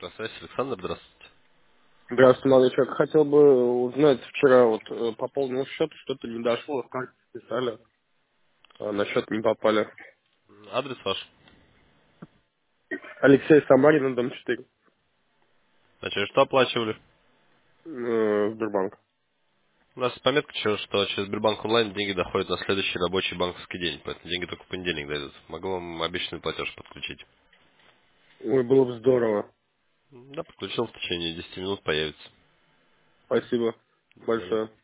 Красавец Александр, здравствуйте. Здравствуйте, молодой человек. Хотел бы узнать, вчера пополнил счет, что-то не дошло, карты списали, а на счет не попали. Адрес ваш. Алексей Самарин, дом 4, А через что оплачивали? Сбербанк. У нас пометка, что через Сбербанк онлайн деньги доходят на следующий рабочий банковский день, поэтому деньги только в понедельник дойдут. Могу вам обещанный платеж подключить. Ой, было бы здорово. Да, подключил в течение 10 минут, появится. Спасибо До свидания. большое.